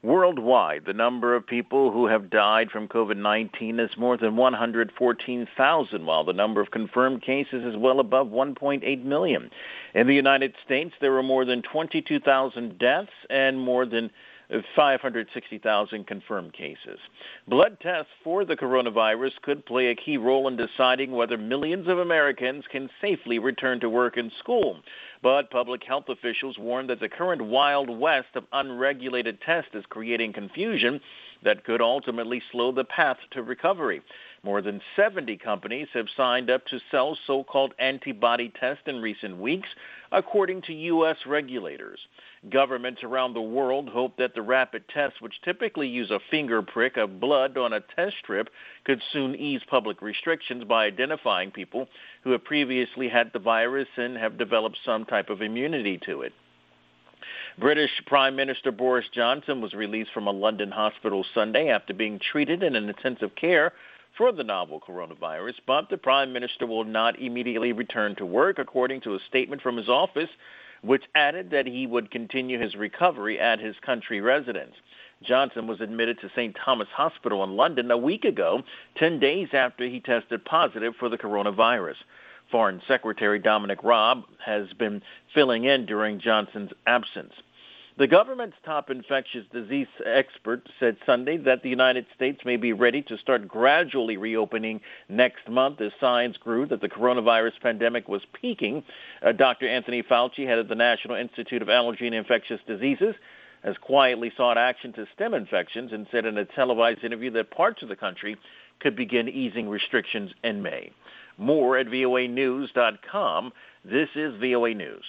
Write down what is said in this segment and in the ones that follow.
Worldwide, the number of people who have died from COVID-19 is more than 114,000, while the number of confirmed cases is well above 1.8 million. In the United States, there were more than 22,000 deaths and more than 560,000 confirmed cases. Blood tests for the coronavirus could play a key role in deciding whether millions of Americans can safely return to work and school. But public health officials warn that the current wild west of unregulated tests is creating confusion that could ultimately slow the path to recovery. More than 70 companies have signed up to sell so-called antibody tests in recent weeks, according to U.S. regulators. Governments around the world hope that the rapid tests, which typically use a finger prick of blood on a test strip, could soon ease public restrictions by identifying people who have previously had the virus and have developed some type of immunity to it. British Prime Minister Boris Johnson was released from a London hospital Sunday after being treated in an intensive care for the novel coronavirus, but the Prime Minister will not immediately return to work, according to a statement from his office, which added that he would continue his recovery at his country residence. Johnson was admitted to St. Thomas Hospital in London a week ago, 10 days after he tested positive for the coronavirus. Foreign Secretary Dominic Raab has been filling in during Johnson's absence. The government's top infectious disease expert said Sunday that the United States may be ready to start gradually reopening next month as signs grew that the coronavirus pandemic was peaking. Dr. Anthony Fauci, head of the National Institute of Allergy and Infectious Diseases, has quietly sought action to stem infections and said in a televised interview that parts of the country could begin easing restrictions in May. More at voanews.com. This is VOA News.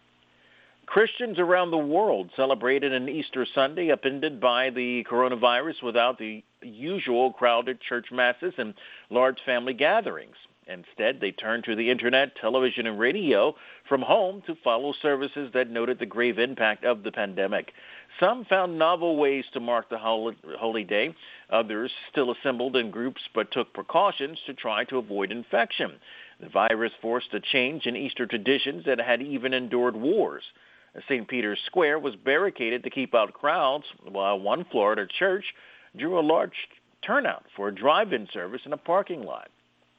Christians around the world celebrated an Easter Sunday upended by the coronavirus without the usual crowded church masses and large family gatherings. Instead, they turned to the internet, television, and radio from home to follow services that noted the grave impact of the pandemic. Some found novel ways to mark the holy day. Others still assembled in groups but took precautions to try to avoid infection. The virus forced a change in Easter traditions that had even endured wars. St. Peter's Square was barricaded to keep out crowds, while one Florida church drew a large turnout for a drive-in service in a parking lot.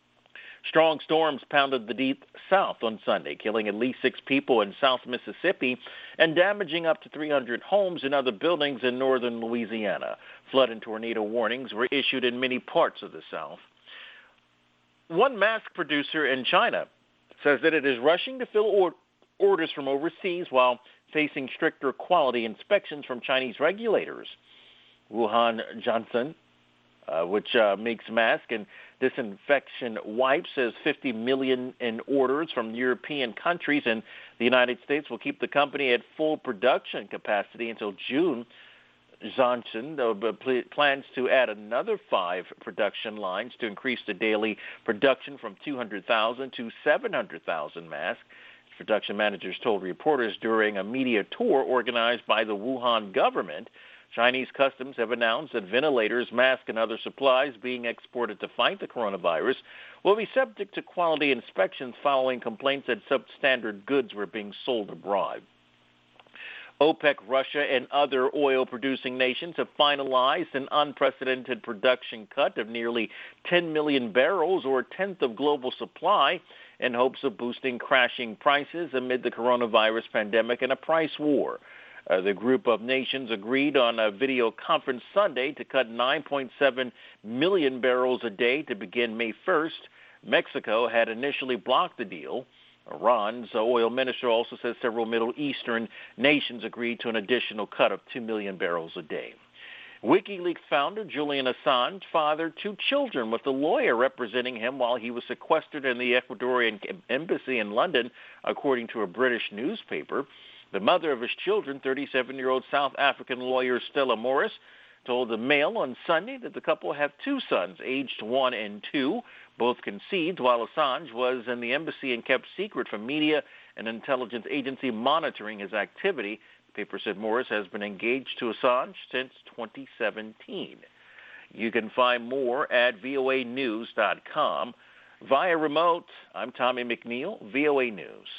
Strong storms pounded the deep south on Sunday, killing at least 6 people in South Mississippi and damaging up to 300 homes and other buildings in northern Louisiana. Flood and tornado warnings were issued in many parts of the South. One mask producer in China says that it is rushing to fill orders from overseas while facing stricter quality inspections from Chinese regulators. Wuhan Johnson, which makes masks and disinfection wipes, says 50 million in orders from European countries, and the United States will keep the company at full production capacity until June. Johnson plans to add another 5 production lines to increase the daily production from 200,000 to 700,000 masks. Production managers told reporters during a media tour organized by the Wuhan government. Chinese customs have announced that ventilators, masks, and other supplies being exported to fight the coronavirus will be subject to quality inspections following complaints that substandard goods were being sold abroad. OPEC, Russia, and other oil-producing nations have finalized an unprecedented production cut of nearly 10 million barrels, or a tenth of global supply, in hopes of boosting crashing prices amid the coronavirus pandemic and a price war. The group of nations agreed on a video conference Sunday to cut 9.7 million barrels a day to begin May 1st. Mexico had initially blocked the deal. Iran's oil minister also says several Middle Eastern nations agreed to an additional cut of 2 million barrels a day. WikiLeaks founder Julian Assange fathered 2 children with a lawyer representing him while he was sequestered in the Ecuadorian embassy in London, according to a British newspaper. The mother of his children, 37-year-old South African lawyer Stella Morris, told the Mail on Sunday that the couple have 2 sons, aged 1 and 2, both conceived while Assange was in the embassy and kept secret from media and intelligence agency monitoring his activity. The paper said Morris has been engaged to Assange since 2017. You can find more at voanews.com. Via remote, I'm Tommy McNeil, VOA News.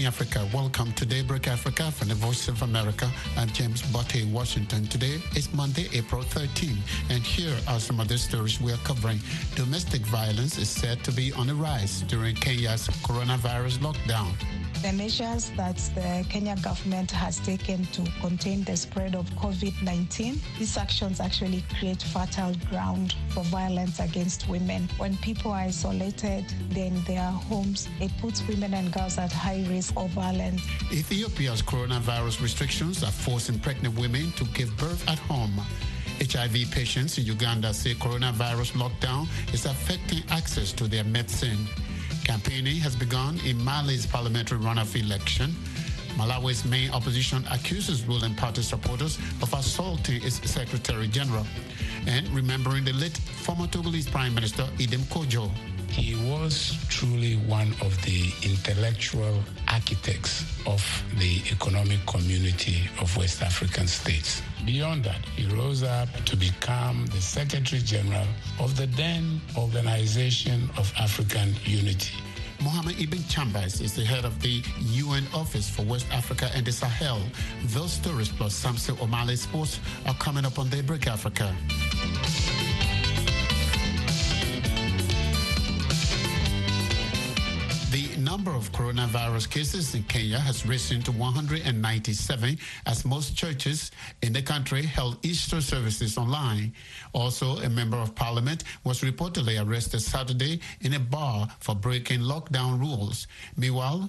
morning, Africa. Welcome to Daybreak Africa from the Voice of America. I'm James Botte in Washington. Today is Monday, April 13, and here are some of the stories we are covering. Domestic violence is said to be on the rise during Kenya's coronavirus lockdown. The measures that the Kenya government has taken to contain the spread of COVID-19, these actions actually create fertile ground for violence against women. When people are isolated in their homes, it puts women and girls at high risk of violence. Ethiopia's coronavirus restrictions are forcing pregnant women to give birth at home. HIV patients in Uganda say coronavirus lockdown is affecting access to their medicine. Campaigning has begun in Mali's parliamentary runoff election. Malawi's main opposition accuses ruling party supporters of assaulting its Secretary General. And remembering the late former Togolese Prime Minister Idem Kojo. He was truly one of the intellectual architects of the economic community of West African states. Beyond that, he rose up to become the Secretary General of the then Organization of African Unity. Mohamed Ibn Chambers is the head of the UN Office for West Africa and the Sahel. Those stories plus Samson O'Malley Sports are coming up on Daybreak Africa. The number of coronavirus cases in Kenya has risen to 197 as most churches in the country held Easter services online. Also, a member of parliament was reportedly arrested Saturday in a bar for breaking lockdown rules. Meanwhile,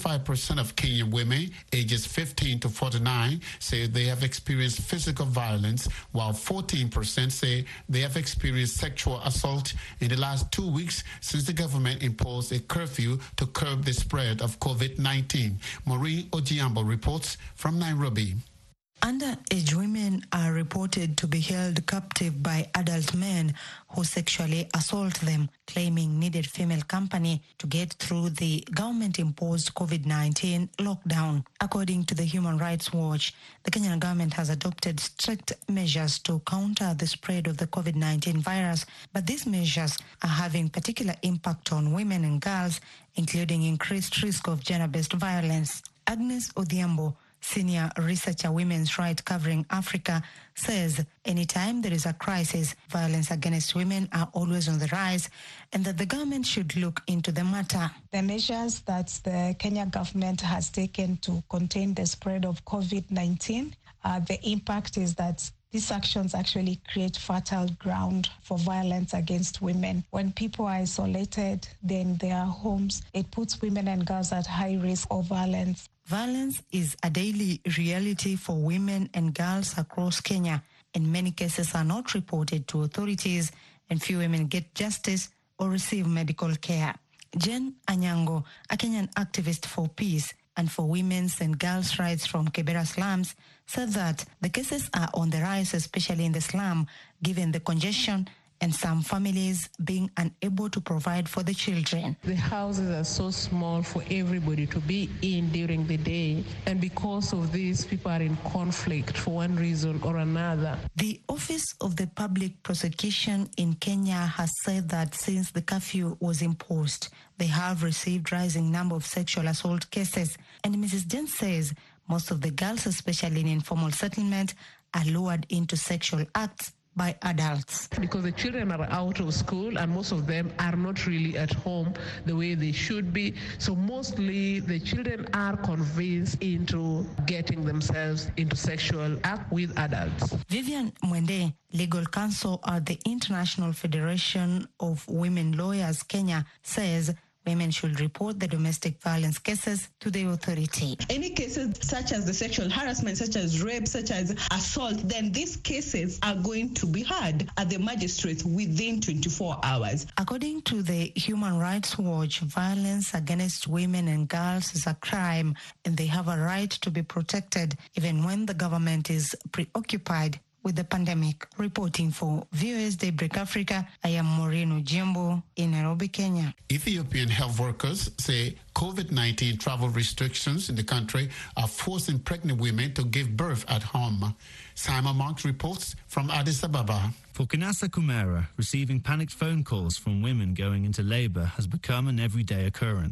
45% of Kenyan women ages 15 to 49 say they have experienced physical violence, while 14% say they have experienced sexual assault in the last 2 weeks since the government imposed a curfew to curb the spread of COVID-19. Maureen Ojiambo reports from Nairobi. Underage women are reported to be held captive by adult men who sexually assault them, claiming needed female company to get through the government-imposed COVID-19 lockdown. According to the Human Rights Watch, the Kenyan government has adopted strict measures to counter the spread of the COVID-19 virus, but these measures are having particular impact on women and girls, including increased risk of gender-based violence. Agnes Odhiambo, senior researcher Women's Rights Covering Africa, says anytime there is a crisis, violence against women are always on the rise and that the government should look into the matter. The measures that the Kenya government has taken to contain the spread of COVID-19, the impact is that these actions actually create fertile ground for violence against women. When people are isolated in their homes, it puts women and girls at high risk of violence. Violence is a daily reality for women and girls across Kenya. In many cases are not reported to authorities and few women get justice or receive medical care. Jen Anyango, a Kenyan activist for peace and for women's and girls' rights from Kibera slums, said that the cases are on the rise, especially in the slum, given the congestion and some families being unable to provide for the children. The houses are so small for everybody to be in during the day, and because of this, people are in conflict for one reason or another. The Office of the Public Prosecution in Kenya has said that since the curfew was imposed, they have received rising number of sexual assault cases, and Mrs. Jen says most of the girls, especially in informal settlement, are lured into sexual acts by adults. Because the children are out of school and most of them are not really at home the way they should be. So mostly the children are convinced into getting themselves into sexual act with adults. Vivian Mwende, legal counsel at the International Federation of Women Lawyers Kenya, says women should report the domestic violence cases to the authority. Any cases such as the sexual harassment, such as rape, such as assault, then these cases are going to be heard at the magistrates within 24 hours. According to the Human Rights Watch, violence against women and girls is a crime and they have a right to be protected even when the government is preoccupied with the pandemic. Reporting for VOS Daybreak Africa, I am Maureen Ojiambo in Nairobi, Kenya. Ethiopian health workers say COVID-19 travel restrictions in the country are forcing pregnant women to give birth at home. Simon Monk reports from Addis Ababa. For Kanasa Kumera, receiving panicked phone calls from women going into labor has become an everyday occurrence.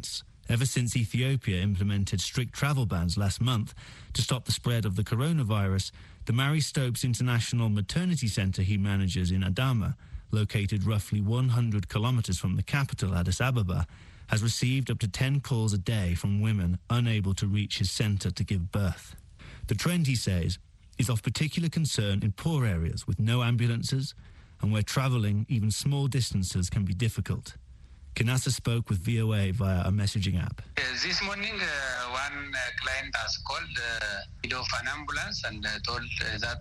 Ever since Ethiopia implemented strict travel bans last month to stop the spread of the coronavirus, the Marie Stopes International Maternity Centre he manages in Adama, located roughly 100 kilometres from the capital, Addis Ababa, has received up to 10 calls a day from women unable to reach his centre to give birth. The trend, he says, is of particular concern in poor areas with no ambulances and where travelling even small distances can be difficult. Kinasa spoke with VOA via a messaging app. This morning, one client has called of an ambulance and told that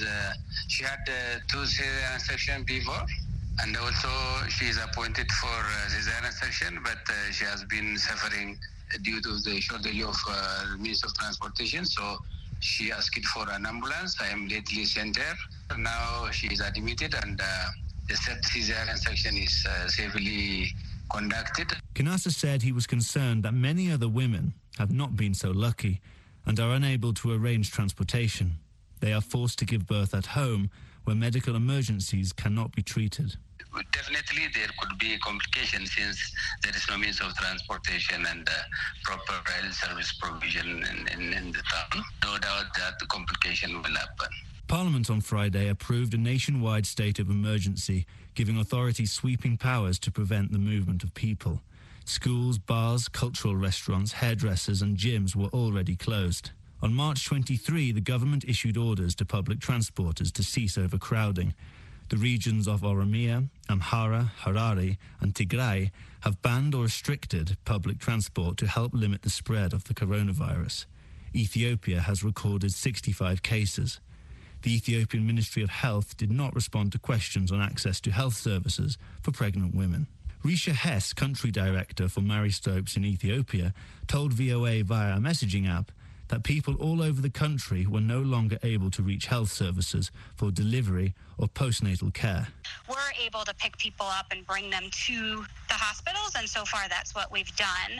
she had 2 cesarean sections before, and also she is appointed for cesarean section, but she has been suffering due to the shortage of means of transportation. So she asked for an ambulance. I immediately sent her. Now she is admitted, and the cesarean section is safely conducted. Kinasa said he was concerned that many other women have not been so lucky and are unable to arrange transportation. They are forced to give birth at home where medical emergencies cannot be treated. Definitely there could be complications since there is no means of transportation and proper health service provision in the town. No doubt that the complication will happen. Parliament on Friday approved a nationwide state of emergency, giving authorities sweeping powers to prevent the movement of people. Schools, bars, cultural restaurants, hairdressers and gyms were already closed. On March 23, the government issued orders to public transporters to cease overcrowding. The regions of Oromia, Amhara, Harare and Tigray have banned or restricted public transport to help limit the spread of the coronavirus. Ethiopia has recorded 65 cases. The Ethiopian Ministry of Health did not respond to questions on access to health services for pregnant women. Risha Hess, country director for Marie Stopes in Ethiopia, told VOA via a messaging app that people all over the country were no longer able to reach health services for delivery or postnatal care. We're able to pick people up and bring them to the hospitals, and so far that's what we've done.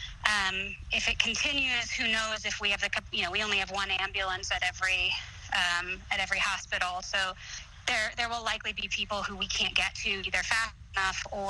If it continues, who knows if we have we only have one ambulance at every hospital, so there will likely be people who we can't get to either fast enough or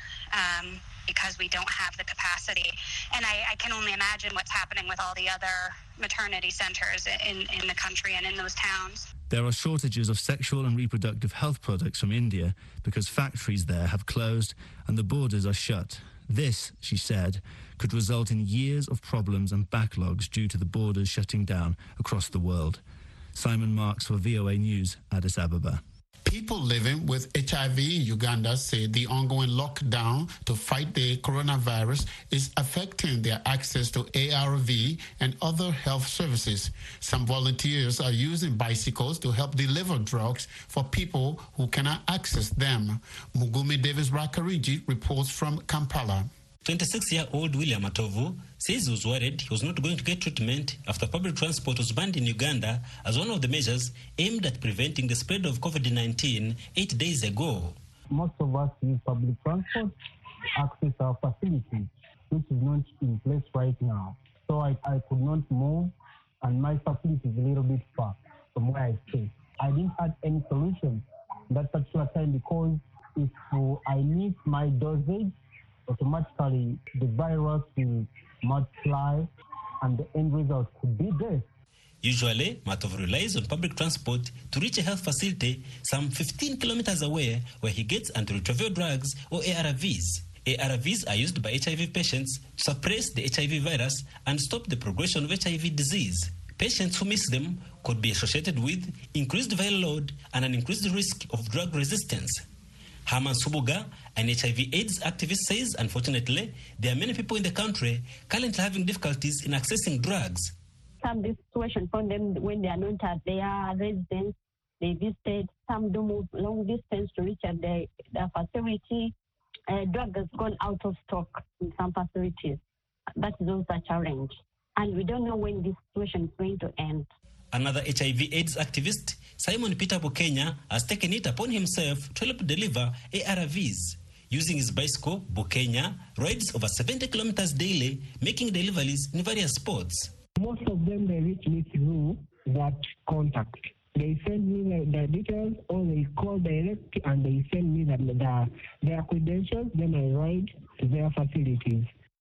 because we don't have the capacity. And I can only imagine what's happening with all the other maternity centers in the country and in those towns. There are shortages of sexual and reproductive health products from India because factories there have closed and the borders are shut. This, she said, could result in years of problems and backlogs due to the borders shutting down across the world. Simon Marks for VOA News, Addis Ababa. People living with HIV in Uganda say the ongoing lockdown to fight the coronavirus is affecting their access to ARV and other health services. Some volunteers are using bicycles to help deliver drugs for people who cannot access them. Mugumi Davis Rakariji reports from Kampala. 26-year-old William Atovu says he was worried he was not going to get treatment after public transport was banned in Uganda as one of the measures aimed at preventing the spread of COVID-19 8 days ago. Most of us use public transport to access our facilities, which is not in place right now. So I could not move, and my facility is a little bit far from where I stay. I didn't have any solution that particular time because if I miss my dosage, automatically the virus will multiply and the end result could be death. Usually, Matov relies on public transport to reach a health facility some 15 kilometers away where he gets antiretroviral drugs or ARVs. ARVs are used by HIV patients to suppress the HIV virus and stop the progression of HIV disease. Patients who miss them could be associated with increased viral load and an increased risk of drug resistance. Herman Subuga, an HIV/AIDS activist, says, unfortunately, there are many people in the country currently having difficulties in accessing drugs. Some situation for them when they are not at their residence, they visited. Some do move long distance to reach at their facility. Drug has gone out of stock in some facilities. That is also a challenge. And we don't know when this situation is going to end. Another HIV/AIDS activist, Simon Peter Bukenya, has taken it upon himself to help deliver ARVs. Using his bicycle, Bukenya rides over 70 kilometers daily, making deliveries in various spots. Most of them, they reach me through that contact. They send me the details, or they call direct and they send me their credentials, then I ride to their facilities.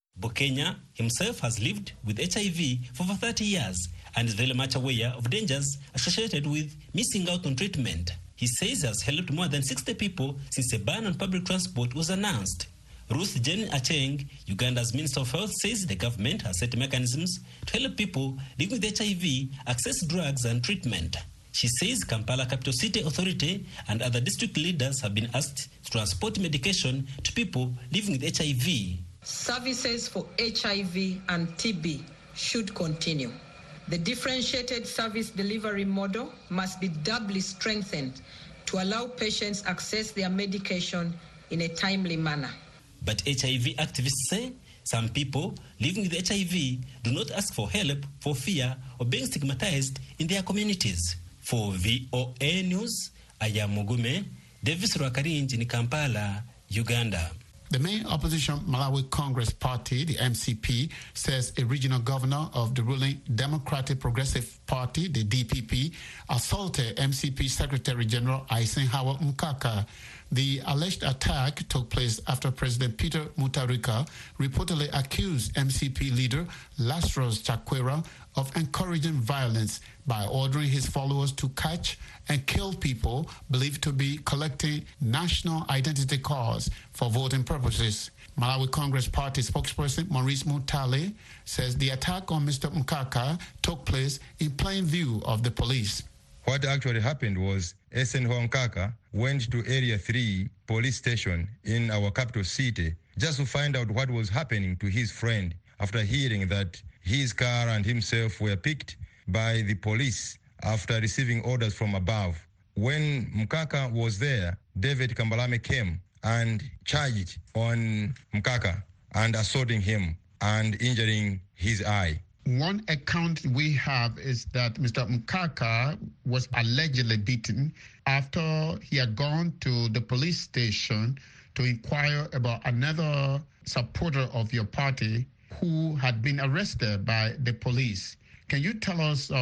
Bukenya himself has lived with HIV for over 30 years and is very much aware of dangers associated with missing out on treatment. He says he has helped more than 60 people since a ban on public transport was announced. Ruth Jane Acheng, Uganda's Minister of Health, says the government has set mechanisms to help people living with HIV access drugs and treatment. She says Kampala Capital City Authority and other district leaders have been asked to transport medication to people living with HIV. Services for HIV and TB should continue. The differentiated service delivery model must be doubly strengthened to allow patients access their medication in a timely manner. But HIV activists say some people living with HIV do not ask for help for fear of being stigmatized in their communities. For VOA News, I am Mugume, Davis Rwakarinji in Kampala, Uganda. The main opposition Malawi Congress Party, the MCP, says a regional governor of the ruling Democratic Progressive Party, the DPP, assaulted MCP Secretary General Eisenhower Mkaka. The alleged attack took place after President Peter Mutharika reportedly accused MCP leader Lazarus Chakwera of encouraging violence by ordering his followers to catch and kill people believed to be collecting national identity cards for voting purposes. Malawi Congress Party spokesperson Maurice Mutale says the attack on Mr. Mkaka took place in plain view of the police. What actually happened was Eisenhower Mkaka went to Area 3 police station in our capital city just to find out what was happening to his friend after hearing that his car and himself were picked by the police after receiving orders from above. When Mkaka was there, David Kambalame came and charged on Mkaka and assaulting him and injuring his eye. One account we have is that Mr. Mkaka was allegedly beaten after he had gone to the police station to inquire about another supporter of your party who had been arrested by the police. Can you tell us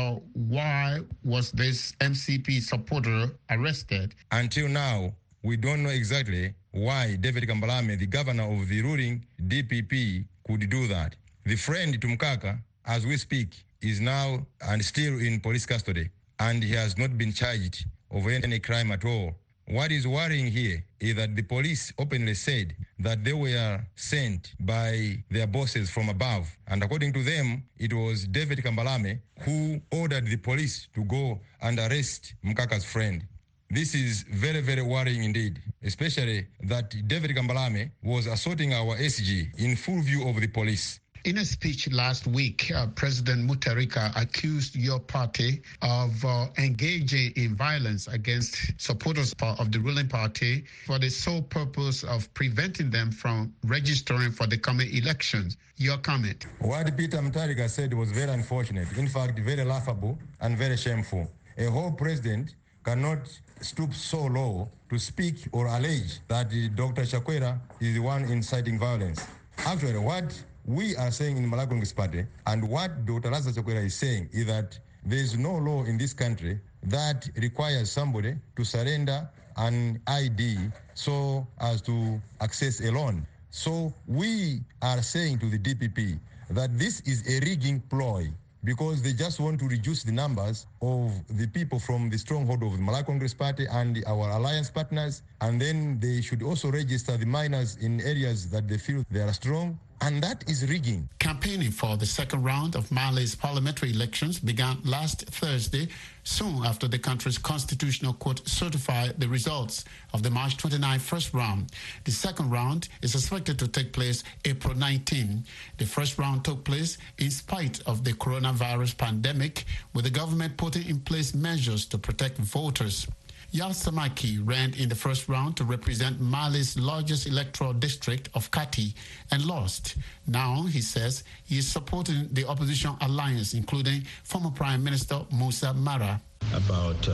why was this MCP supporter arrested? Until now, we don't know exactly why David Kambalame, the governor of the ruling DPP, could do that. The friend to Mkaka, as we speak, is now and still in police custody, and he has not been charged of any crime at all. What is worrying here is that the police openly said that they were sent by their bosses from above. And according to them, it was David Kambalame who ordered the police to go and arrest Mkaka's friend. This is very, very worrying indeed, especially that David Kambalame was assaulting our SG in full view of the police. In a speech last week, President Mutharika accused your party of engaging in violence against supporters of the ruling party for the sole purpose of preventing them from registering for the coming elections. Your comment? What Peter Mutharika said was very unfortunate, in fact, very laughable and very shameful. A whole president cannot stoop so low to speak or allege that Dr. Chakwera is the one inciting violence. Actually, what we are saying in Malawi Congress Party, and what Dr. Lazarus Chakwera is saying, is that there is no law in this country that requires somebody to surrender an ID so as to access a loan. So we are saying to the DPP that this is a rigging ploy, because they just want to reduce the numbers of the people from the stronghold of the Malawi Congress Party and our alliance partners, and then they should also register the minors in areas that they feel they are strong. And that is rigging. Campaigning for the second round of Mali's parliamentary elections began last Thursday, soon after the country's constitutional court certified the results of the March 29 first round. The second round is expected to take place April 19. The first round took place in spite of the coronavirus pandemic, with the government putting in place measures to protect voters. Yal Samaki ran in the first round to represent Mali's largest electoral district of Kati and lost. Now, he says, he is supporting the opposition alliance, including former Prime Minister Musa Mara. About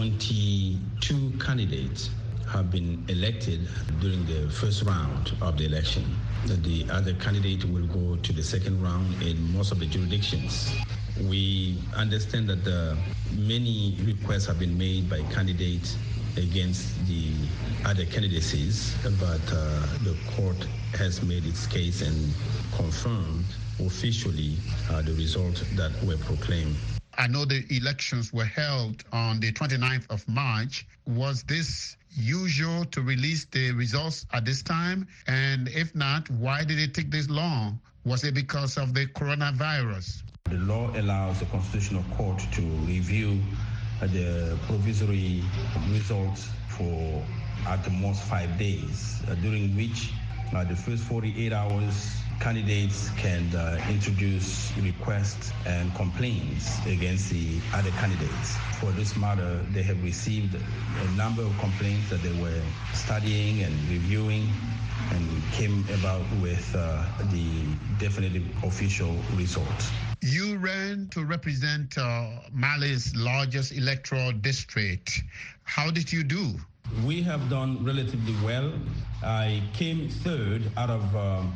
22 candidates have been elected during the first round of the election. The other candidate will go to the second round in most of the jurisdictions. We understand that many requests have been made by candidates against the other candidacies, but the court has made its case and confirmed officially the results that were proclaimed. I know the elections were held on the 29th of March. Was this usual to release the results at this time? And if not, why did it take this long? Was it because of the coronavirus? The law allows the Constitutional Court to review the provisory results for at the most 5 days, during which the first 48 hours candidates can introduce requests and complaints against the other candidates. For this matter, they have received a number of complaints that they were studying and reviewing and came about with the definitive official results. You ran to represent Mali's largest electoral district. How did you do? We have done relatively well. I came third out of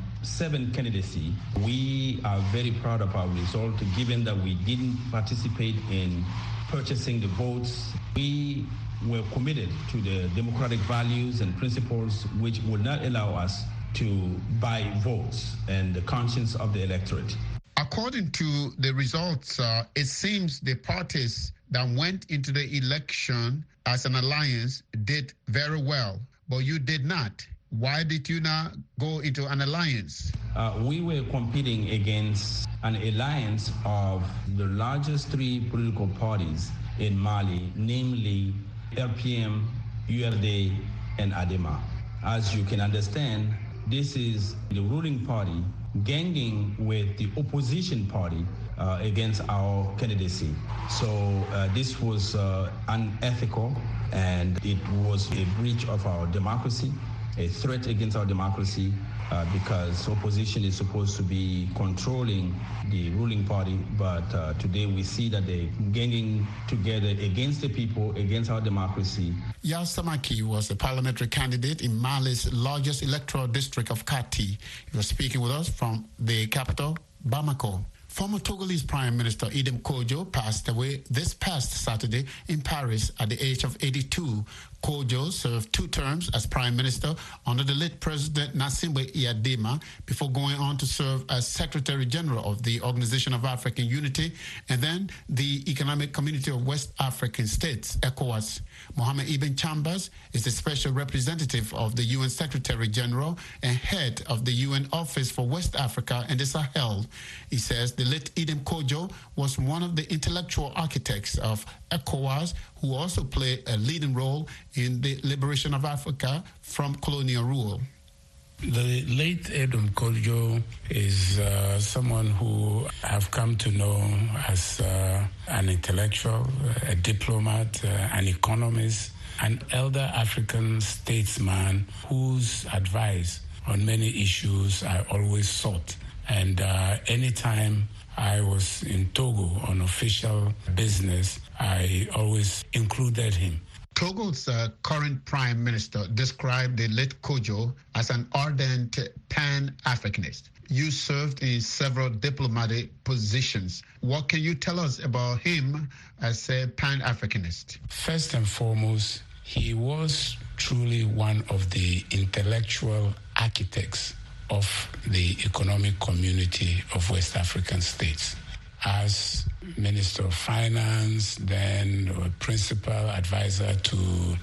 7 candidacy. We are very proud of our result, given that we didn't participate in purchasing the votes. We were committed to the democratic values and principles which would not allow us to buy votes and the conscience of the electorate. According to the results, it seems the parties that went into the election as an alliance did very well, but you did not. Why did you not go into an alliance? We were competing against an alliance of the largest 3 political parties in Mali, namely LPM, URD, and ADEMA. As you can understand, this is the ruling party ganging with the opposition party against our candidacy. So this was unethical, and it was a breach of our democracy, a threat against our democracy, because opposition is supposed to be controlling the ruling party, but today we see that they're ganging together against the people, against our democracy. Yal Samaki was a parliamentary candidate in Mali's largest electoral district of Kati. He was speaking with us from the capital, Bamako. Former Togolese Prime Minister Idem Kojo passed away this past Saturday in Paris at the age of 82. Kojo served 2 terms as Prime Minister under the late President Nassimbe Iyadema before going on to serve as Secretary General of the Organization of African Unity and then the Economic Community of West African States, ECOWAS. Mohamed Ibn Chambers is the Special Representative of the UN Secretary General and head of the UN Office for West Africa and the Sahel. He says the late Idem Kojo was one of the intellectual architects of ECOWAS, who also played a leading role in the liberation of Africa from colonial rule. The late Idem Kojo is someone who I've come to know as an intellectual, a diplomat, an economist, an elder African statesman whose advice on many issues I always sought. And anytime I was in Togo on official business, I always included him. Togo's current Prime Minister described the late Kojo as an ardent Pan-Africanist. You served in several diplomatic positions. What can you tell us about him as a Pan-Africanist? First and foremost, he was truly one of the intellectual architects of the economic community of West African states. As Minister of Finance, then principal advisor to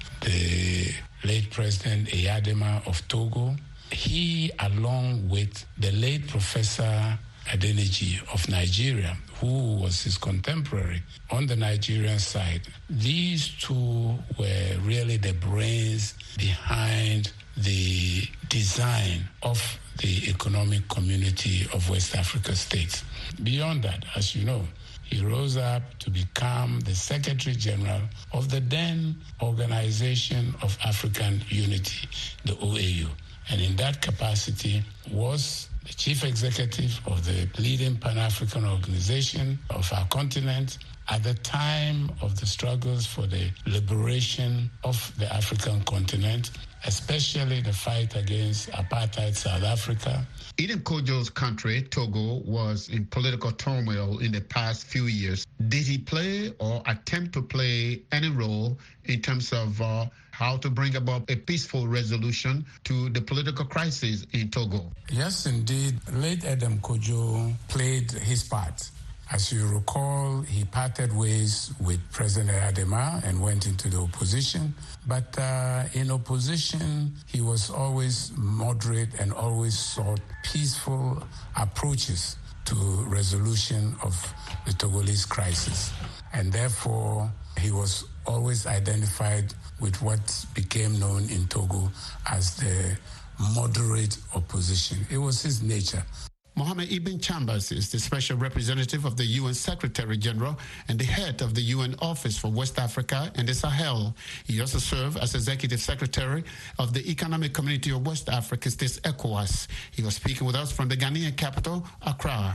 the late President Iyadema of Togo, he, along with the late Professor Adeniji of Nigeria, who was his contemporary on the Nigerian side, these 2 were really the brains behind the design of the economic community of West Africa states. Beyond that, as you know, he rose up to become the Secretary General of the then Organization of African Unity, the OAU. And in that capacity was the chief executive of the leading Pan-African organization of our continent at the time of the struggles for the liberation of the African continent, especially the fight against apartheid South Africa. Idem Kojo's country, Togo, was in political turmoil in the past few years. Did he play or attempt to play any role in terms of how to bring about a peaceful resolution to the political crisis in Togo. Yes, indeed. Late Edem Kojo played his part. As you recall, he parted ways with President Adema and went into the opposition. But in opposition, he was always moderate and always sought peaceful approaches to resolution of the Togolese crisis. And therefore, he was always identified with what became known in Togo as the moderate opposition. It was his nature. Mohamed Ibn Chambers is the special representative of the UN Secretary General and the head of the UN Office for West Africa and the Sahel. He also served as Executive Secretary of the Economic Community of West Africa States, ECOWAS. He was speaking with us from the Ghanaian capital, Accra.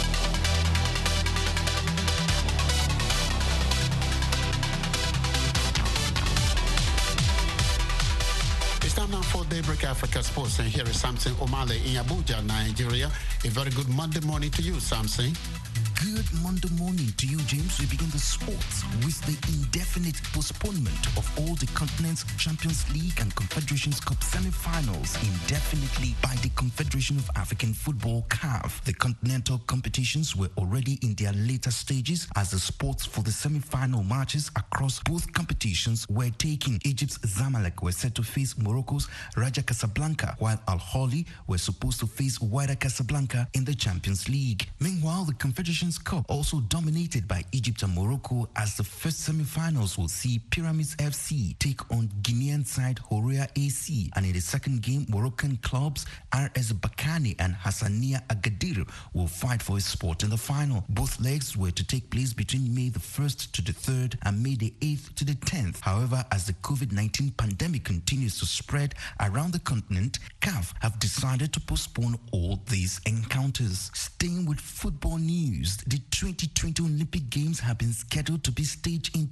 Time now for Daybreak Africa Sports, and here is Samson Omale in Abuja, Nigeria. A very good Monday morning to you, Samson. Good Monday morning to you, James. We begin the sports with the indefinite postponement of all the continent's Champions League and Confederations Cup semi-finals indefinitely by the Confederation of African Football, CAF. The continental competitions were already in their later stages as the sports for the semi-final matches across both competitions were taken. Egypt's Zamalek were set to face Morocco's Raja Casablanca, while Al Ahly were supposed to face Wydad Casablanca in the Champions League. Meanwhile, the Confederations Cup, also dominated by Egypt and Morocco, as the first semi-finals will see Pyramids FC take on Guinean side Horea AC, and in the second game, Moroccan clubs RS Bakani and Hassania Agadir will fight for a spot in the final. Both legs were to take place between May the 1st to the 3rd and May the 8th to the 10th. However, as the COVID-19 pandemic continues to spread around the continent, CAF have decided to postpone all these encounters. Staying with football news, the 2020 Olympic Games have been scheduled to be staged in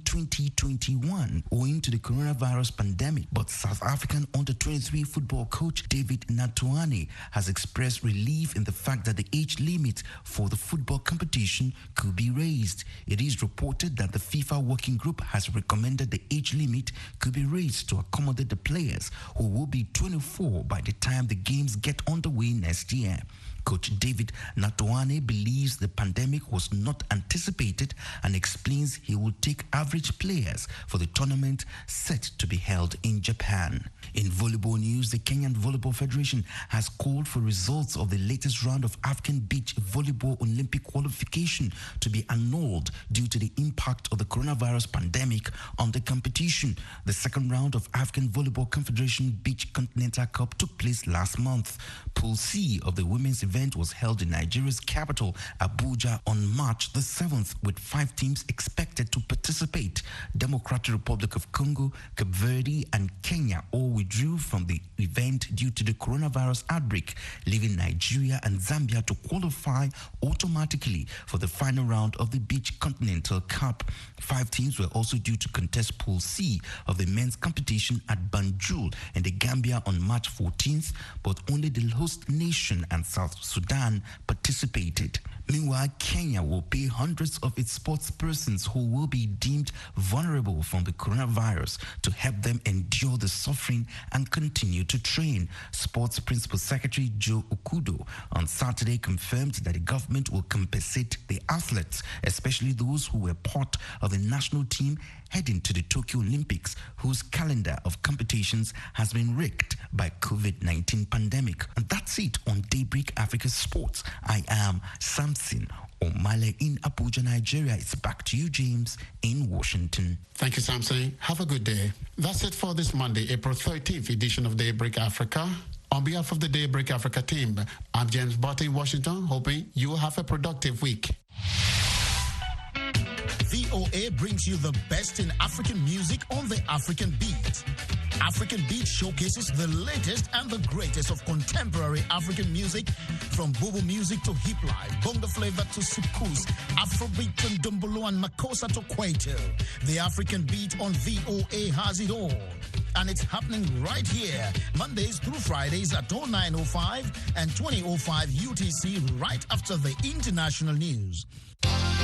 2021 owing to the coronavirus pandemic, but South African under-23 football coach David Natuane has expressed relief in the fact that the age limit for the football competition could be raised. It is reported that the FIFA working group has recommended the age limit could be raised to accommodate the players who will be 24 by the time the games get underway next year. Coach David Natuane believes the pandemic was not anticipated and explains he will take average players for the tournament set to be held in Japan. In volleyball news, the Kenyan Volleyball Federation has called for results of the latest round of African Beach Volleyball Olympic qualification to be annulled due to the impact of the coronavirus pandemic on the competition. The second round of African Volleyball Confederation Beach Continental Cup took place last month. Pool C of the women's event was held in Nigeria's capital, Abuja, on March the 7th, with 5 teams expected to participate. Democratic Republic of Congo, Cape Verde, and Kenya all withdrew from the event due to the coronavirus outbreak, leaving Nigeria and Zambia to qualify automatically for the final round of the Beach Continental Cup. 5 teams were also due to contest Pool C of the men's competition at Banjul in the Gambia on March 14th, but only the host nation and South Sudan participated. Meanwhile, Kenya will pay hundreds of its sports persons who will be deemed vulnerable from the coronavirus to help them endure the suffering and continue to train. Sports Principal Secretary Joe Okudo on Saturday confirmed that the government will compensate the athletes, especially those who were part of the national team heading to the Tokyo Olympics, whose calendar of competitions has been wrecked by COVID-19 pandemic. And that's it on Daybreak Africa Sports. I am Samson Omale in Abuja, Nigeria. It's back to you, James, in Washington. Thank you, Samson. Have a good day. That's it for this Monday, April 13th edition of Daybreak Africa. On behalf of the Daybreak Africa team, I'm James Barton in Washington, hoping you will have a productive week. VOA brings you the best in African music on the African Beat. African Beat showcases the latest and the greatest of contemporary African music, from Bobo music to hip life, bongo flavor to soukous, Afrobeat and Dumbolo and Makossa to Kwaito. The African Beat on VOA has it all. And it's happening right here, Mondays through Fridays at 09:05 and 20:05 UTC, right after the international news.